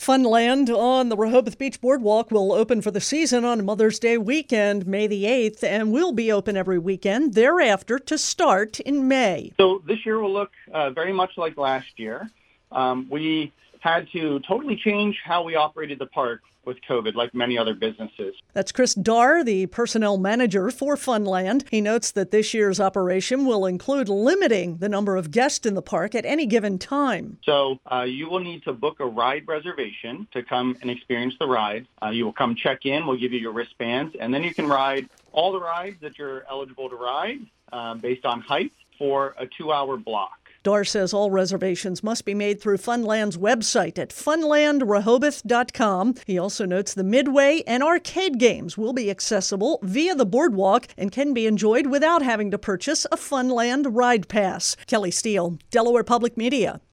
Funland on the Rehoboth Beach Boardwalk will open for the season on Mother's Day weekend, May the 8th, and will be open every weekend thereafter to start in May. So this year will look very much like last year. We had to totally change how we operated the park with COVID, like many other businesses. That's Chris Darr, the personnel manager for Funland. He notes that this year's operation will include limiting the number of guests in the park at any given time. So you will need to book a ride reservation to come and experience the ride. You will come check in, we'll give you your wristbands, and then you can ride all the rides that you're eligible to ride based on height for a 2-hour block. Darr says all reservations must be made through Funland's website at funlandrehoboth.com. He also notes the Midway and arcade games will be accessible via the boardwalk and can be enjoyed without having to purchase a Funland Ride Pass. Kelly Steele, Delaware Public Media.